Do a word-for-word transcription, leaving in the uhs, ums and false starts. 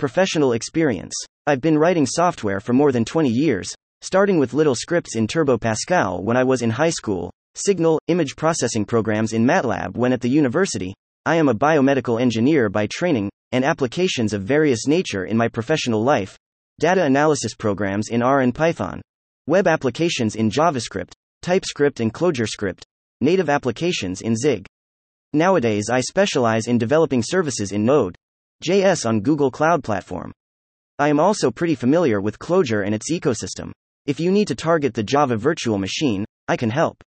Professional experience. I've been writing software for more than twenty years, starting with little scripts in Turbo Pascal when I was in high school, signal, image processing programs in MATLAB when at the university. I am a biomedical engineer by training, and applications of various nature in my professional life. Data analysis programs in R and Python. Web applications in JavaScript, TypeScript and ClojureScript. Native applications in Zig. Nowadays I specialize in developing services in Node J S on Google Cloud Platform. I am also pretty familiar with Clojure and its ecosystem. If you need to target the Java virtual machine, I can help.